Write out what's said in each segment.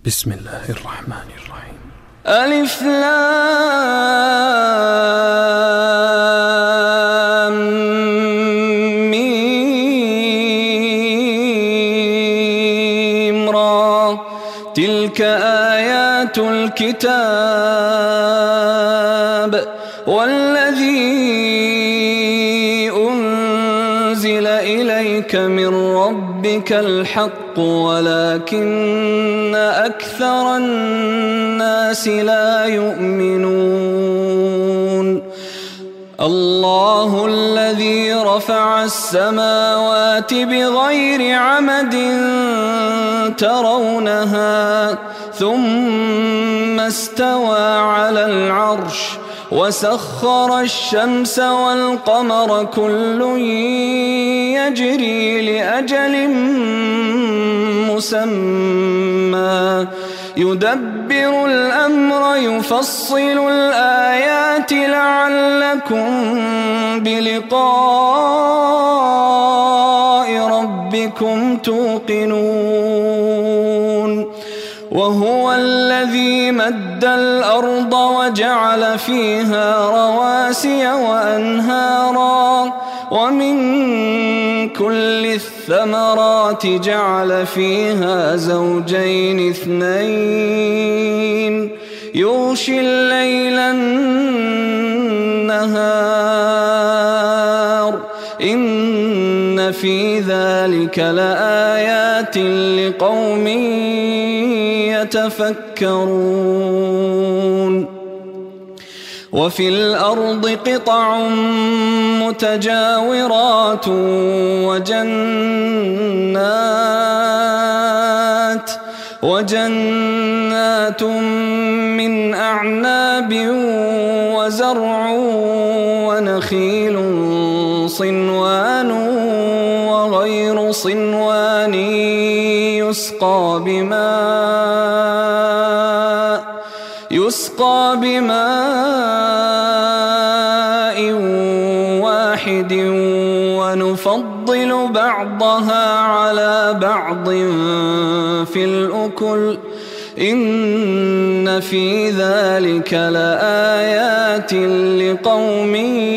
بسم الله الرحمن الرحيم. ألف لام ميم را تلك آيات الكتاب والذي أنزل إليك من ربك الحق ولكن أكثر الناس لا يؤمنون. الله الذي رفع السماوات بغير عمد ترونها ثم استوى على العرش وسخر الشمس والقمر كل يجري لأجل مسمى يدبر الأمر يفصل الآيات لعلكم بلقاء ربكم توقنون. وهو الذي مد الأرض وجعل فيها رواسي وأنهارا ومن كل الثمرات جعل فيها زوجين اثنين يغشي الليل النهار إن في ذلك لآيات لقوم يتفكرون. وفي الأرض قطع متجاورات وجنات من أعناب وزرع ونخيل صنوان وغير صنوان يسقى بماء واحد ونفضل بعضها على بعض في الأكل إن في ذلك لآيات لقوم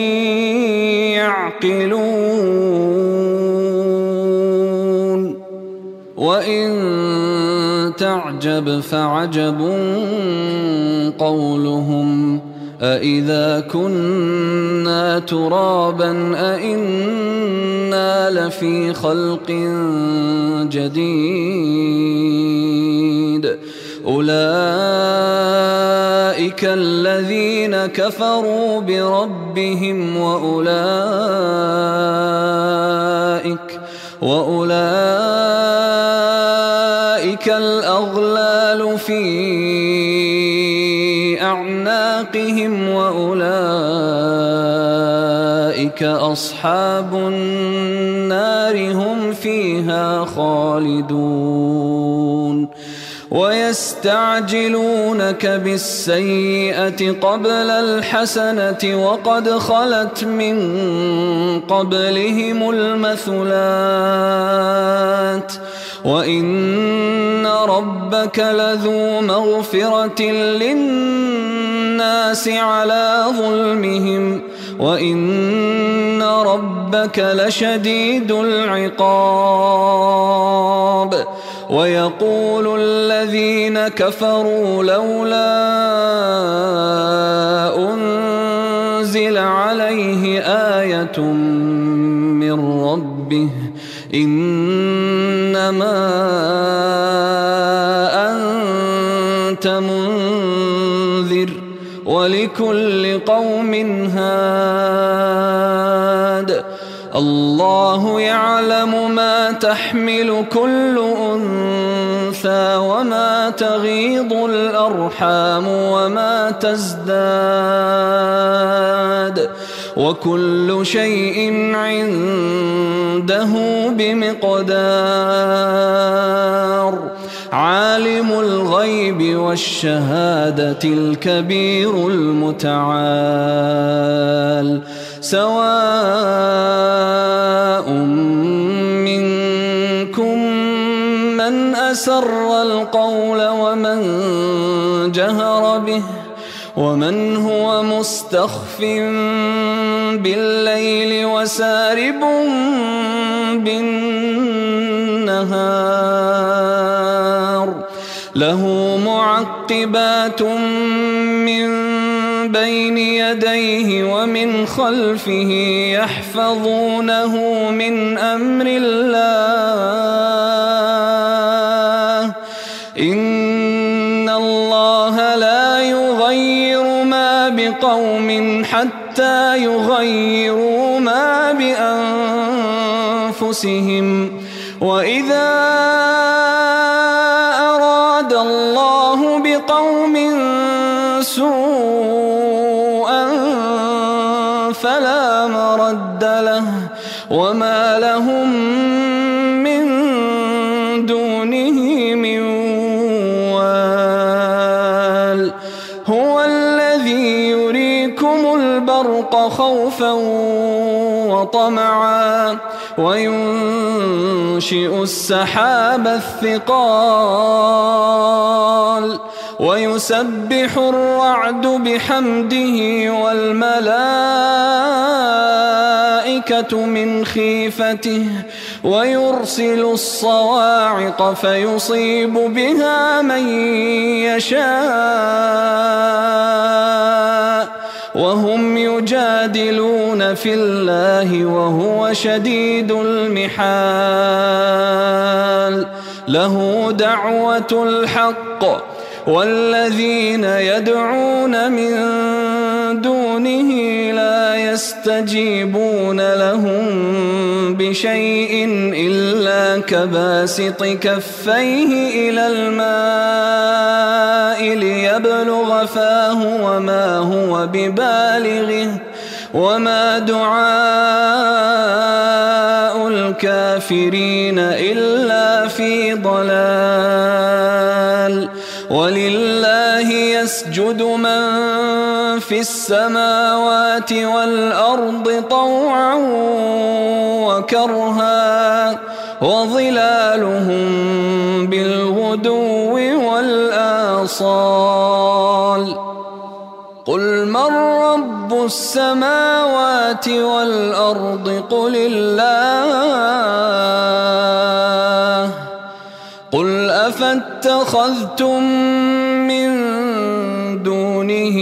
يعقلون. وإن تعجب فعجب قولهم أإذا كنا ترابا أإنا لفي خلق جديد أولئك الذين كفروا بربهم وأولئك الأغلال في أعناقهم وأولئك أصحاب النار هم فيها خالدون. ويستعجلونك بالسيئة قبل الحسنة وقد خلت من قبلهم المثلات وإن ربك لذو مغفرة للناس على ظلمهم وإن ربك لشديد العقاب. ويقول الذين كفروا لولا أنزل عليه آية من ربه إنما أنت منذر ولكل قوم هاد الله يعلم ما تحمل كل أنثى وما تغيض الأرحام وما تزداد وكل شيء عنده بمقدار. عالم الغيب والشهادة الكبير المتعال سواء منكم من أسر القول ومن جهر به ومن هو مستخف بالليل وسارب بالنهار له معقبات من بين يديه ومن خلفه يحفظونه من أمر الله إن الله لا يغير ما بقوم حتى يغيروا ما بأنفسهم وإذا أراد الله بقوم سوءا فلا مرد له وما لهم من دونه من وال هو الذي يريكم البرق خوفا وطمعا وينشئ السحاب الثقال ويسبح الرعد بحمده والملائكة من خيفته ويرسل الصواعق فيصيب بها من يشاء وهم يجادلون في الله وهو شديد المحال له دعوة الحق والذين يدعون من دونه لا يستجيبون لهم بشيء إلا كباسط كفيه إلى الماء ليبلغ فاه وما هو ببالغه وما دعاء الكافرين إلا في ضلال ولله يسجد من في السماوات والأرض طوعا وكرها وظلالهم بالغدو والآصال قل من رب السماوات والأرض قل الله قل أفاتخذتم من دونه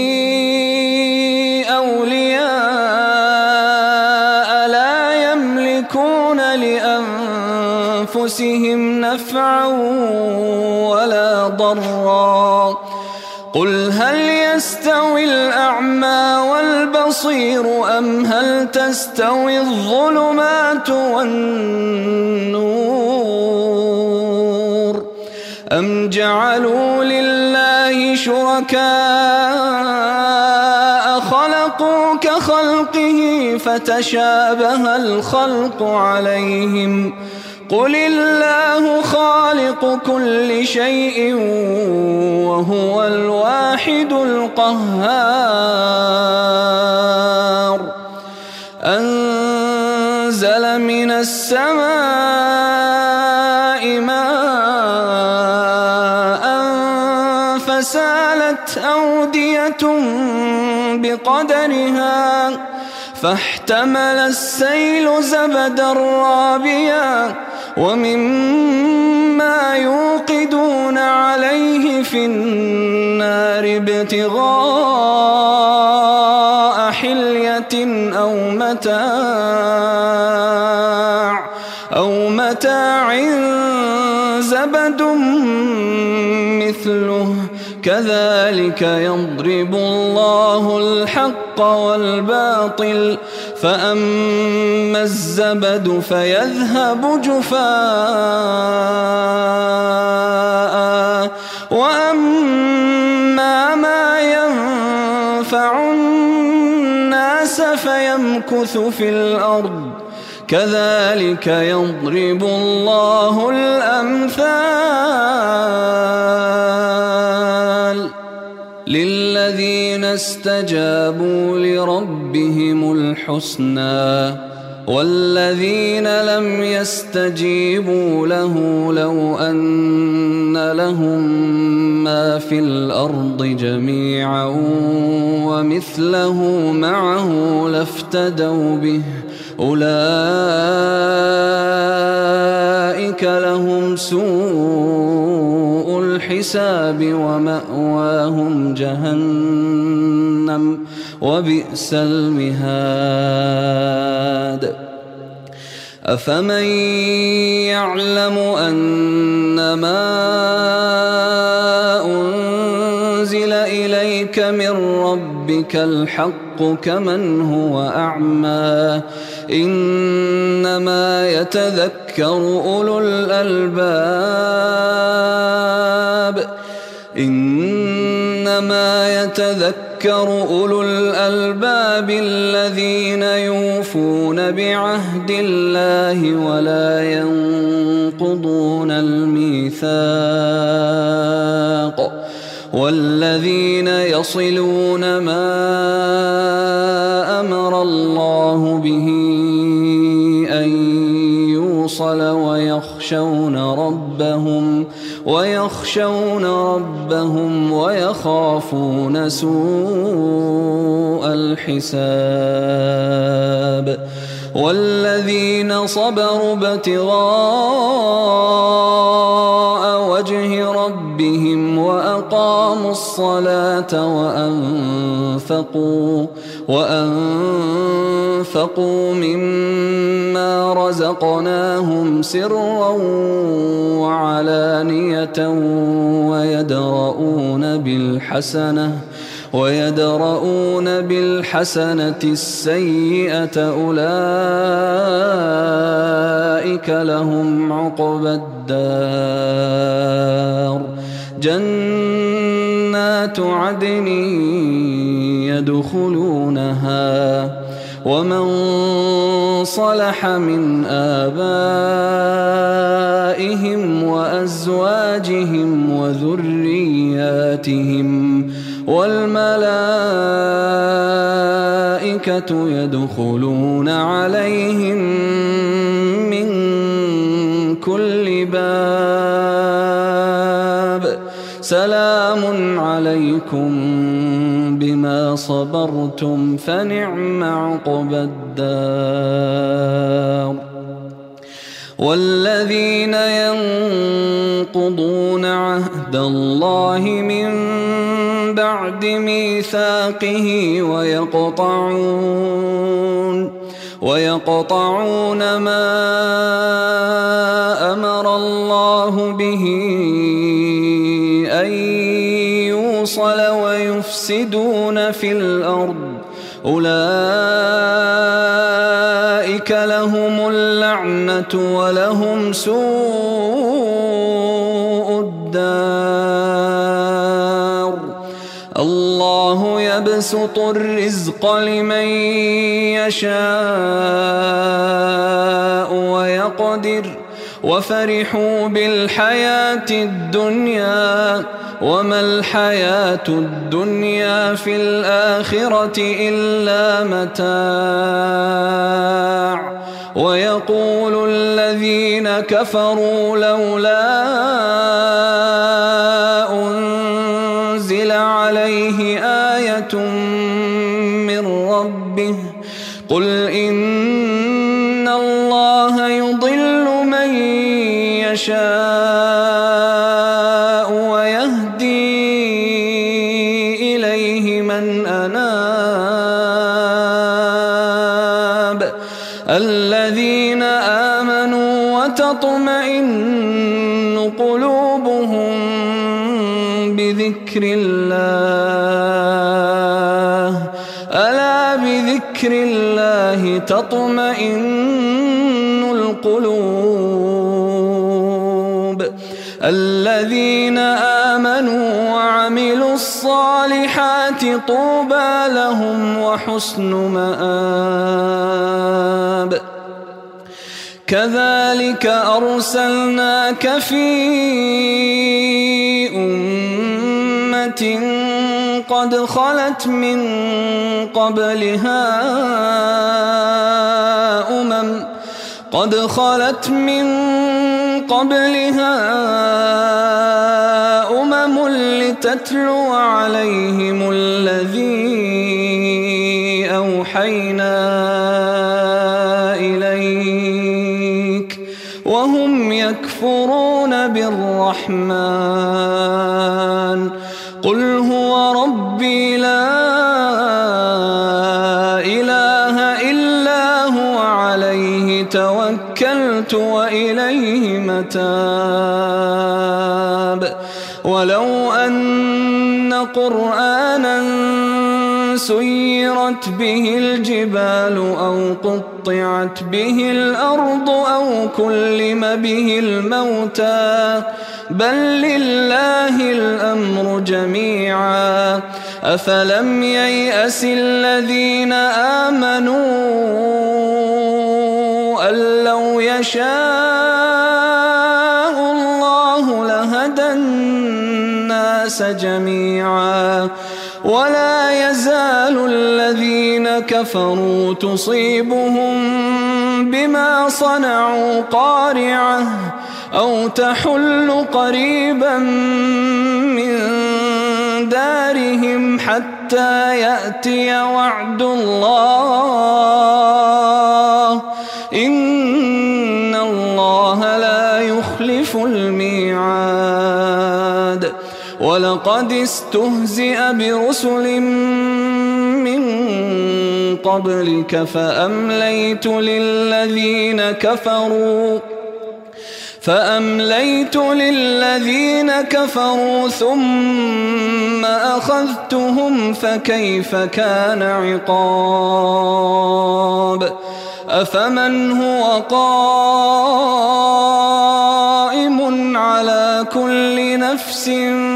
أولياء لا يملكون لأنفسهم نفعا ولا ضرا قل هل يستوي الأعمى والبصير أم هل تستوي الظلمات والنور أم جعلوا لله شركاء خلقوا كخلقه فتشابه الخلق عليهم قل الله خالق كل شيء وهو الواحد القهار أنزل من السماء ماء فسالت أودية بقدرها فاحتمل السيل زبدا رابيا ومما يوقدون عليه في النار ابتغاء حلية أو متاع زبد مثله كذلك يضرب الله الحق والباطل فأما الزبد فيذهب جفاء وأما ما ينفع الناس فيمكث في الأرض كذلك يضرب الله الأمثال للذين استجابوا لربهم الحسنى والذين لم يستجيبوا له لو أن لهم ما في الأرض جميعا ومثله معه لافتدوا به أولئك لهم سوء الحساب ومأواهم جهنم وبئس المهاد أفمن يعلم أنما أنزل إليك من ربك الحق كمن هو أعمى إنما يتذكر أولو الألباب الذين يوفون بعهد الله ولا ينقضون الميثاق والذين يصلون ما أمر الله به أن يوصل ويخشون ربهم ويخافون سوء الحساب والذين صبروا ابتغاء وجه ربهم وأقاموا الصلاة وأنفقوا ممما رزقناهم سرا وعلانية ويدرؤون بالحسنة السيئة أولئك لهم عقبى الدار جنات عدن يدخلونها ومن صلح من آبائهم وأزواجهم وذرياتهم والملائكة يدخلون عليهم من كل باب سلام عليكم بما صبرتم فنعم عقبى الدار والذين ينقضون عهد الله من بعد ميثاقه ويقطعون ما أمر الله به أن يوصل ويفسدون في الأرض أولئك لهم اللعنة ولهم سوء الدار الله يبسط الرزق لمن يشاء ويقدر وفرحوا بالحياة الدنيا وما الحياة الدنيا في الآخرة إلا متاع ويقول الذين كفروا لولا أنزل عليه آية من ربه قل إن الله يضل من يشاء ويهدي إليه من أناب الذين آمنوا وتطمئن قلوبهم بذكر الله ألا بذكر الله تطمئن القلوب الذين آمنوا وعملوا الصالحات طوبى لهم وحسن مآب كذلك أرسلناك في أمة قد خلت من قبلها قد خلت من قبلها لتتلو عليهم الذي أوحينا إليك وهم يكفرون بالرحمن قل هو ربي لا إله إلا هو عليه توكلت وإليه متاب ولو أن قرآنا سيرت به الجبال أو قطعت به الأرض أو كلم به الموتى بل لله الأمر جميعا أفلم ييأس الذين آمنوا أن لو يشاء الله لهدى الناس جميعا ولا يزال الذين كفروا تصيبهم بما صنعوا قارعة أو تحل قريبا من دارهم حتى يأتي وعد الله إن الله لا يخلف الميعاد ولقد استهزئ برسل من قبلك فأمليت للذين كفروا ثم أخذتهم فكيف كان عقاب أفمن هو قائم على كل نفس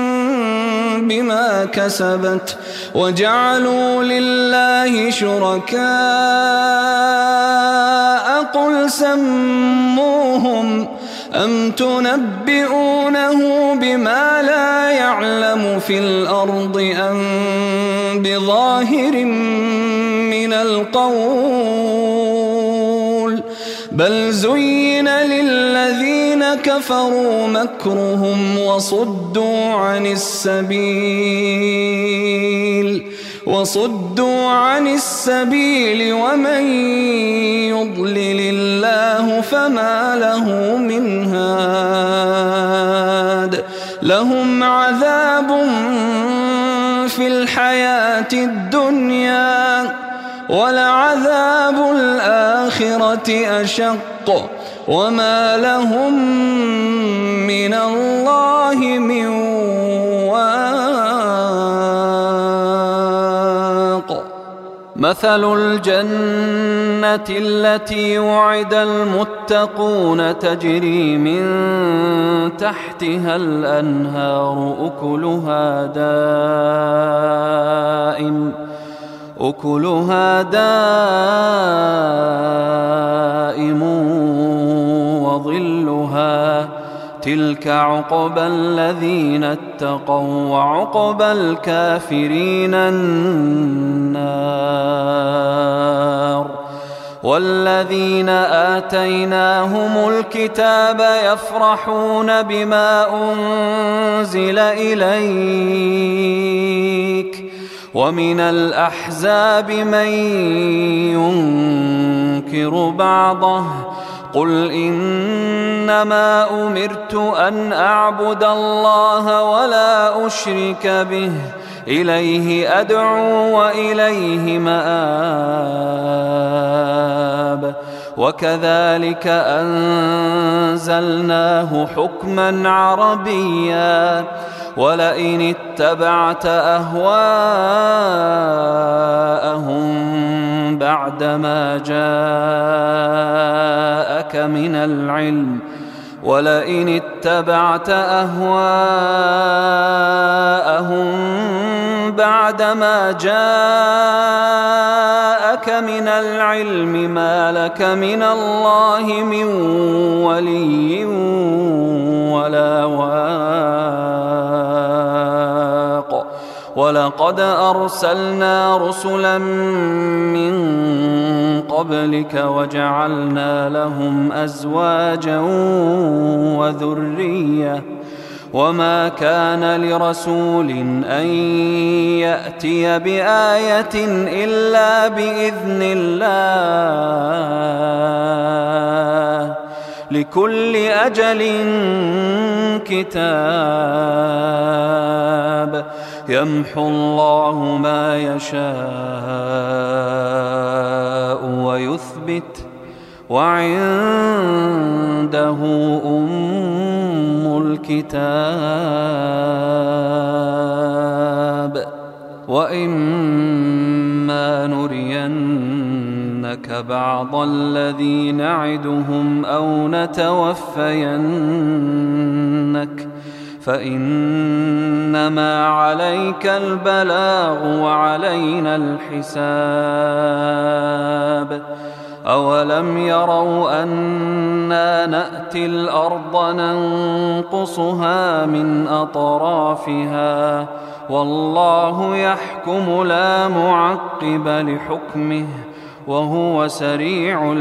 بما كسبت وجعلوا لله شركاء قل سموهم أم تنبئونه بما لا يعلم في الأرض أم بظاهر من القول بل زين للذين كفروا مكرهم وصدوا عن السبيل ومن يضلل الله فما له من هاد لهم عذاب في الحياة الدنيا ولعذاب الآخرة أشق وما لهم من الله من واق مثل الجنة التي وعد المتقون تجري من تحتها الأنهار أكلها دائم وظلها تلك عقبى الذين اتقوا وعقبى الكافرين النار والذين آتيناهم الكتاب يفرحون بما أنزل إليك ومن الأحزاب من ينكر بعضه قل إنما أمرت أن أعبد الله ولا أشرك به إليه أدعو وإليه مآب وكذلك أنزلناه حكما عربيا ولئن اتبعت أهواءهم بعدما جاءك من العلم ما لك من الله من ولي ولا واق ولقد أرسلنا رسلا من قبلك وجعلنا لهم أزواجا وذرية وما كان لرسول أن يأتي بآية إلا بإذن الله لكل أجل كتاب يمحو الله ما يشاء ويثبت وعنده أم الكتاب وإما نرينك بعض الذي نعدهم أو نتوفينك فإنما عليك البلاغ وعلينا الحساب أولم يروا أنا نأتي الأرض ننقصها من أطرافها والله يحكم لا معقب لحكمه وهو سريع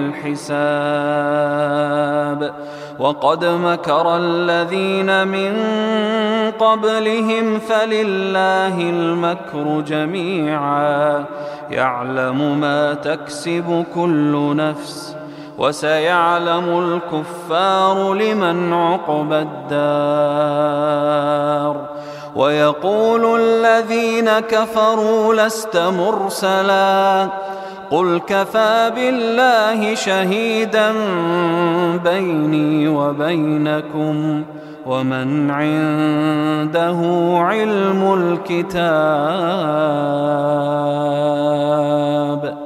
الحساب وقد مكر الذين من قبلهم فلله المكر جميعا يعلم ما تكسب كل نفس وسيعلم الكفار لمن عقبى الدار ويقول الذين كفروا لست مرسلا قل كفى بالله شهيدا بيني وبينكم ومن عنده علم الكتاب